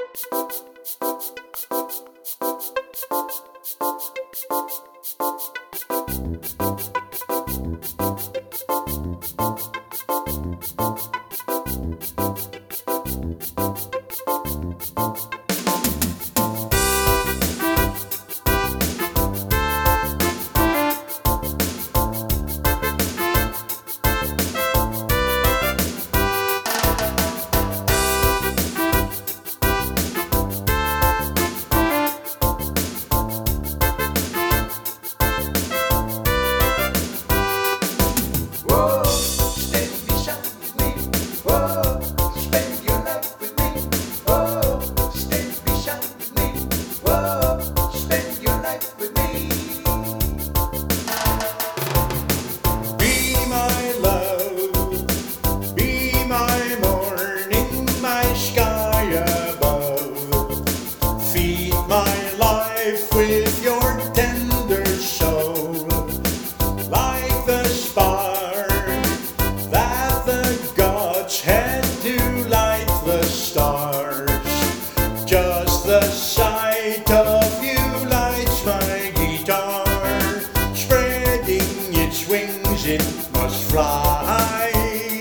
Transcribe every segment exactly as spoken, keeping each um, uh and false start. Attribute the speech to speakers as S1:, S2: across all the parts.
S1: With your tender soul, like the spark that the gods had to light the stars. Just the sight of you lights my guitar, spreading its wings it must fly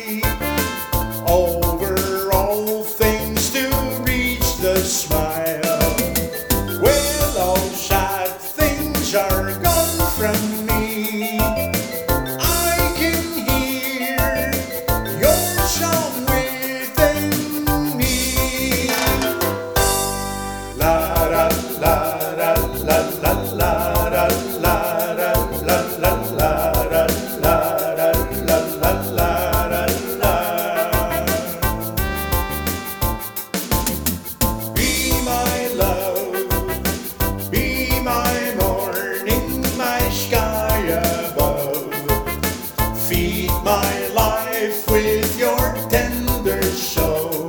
S1: over all things to reach the smile. Are gone from me. I can hear your song within me. La la la la la la la la la la la la la la la la. Be my love, be my sky above. Feed my life with your tender soul.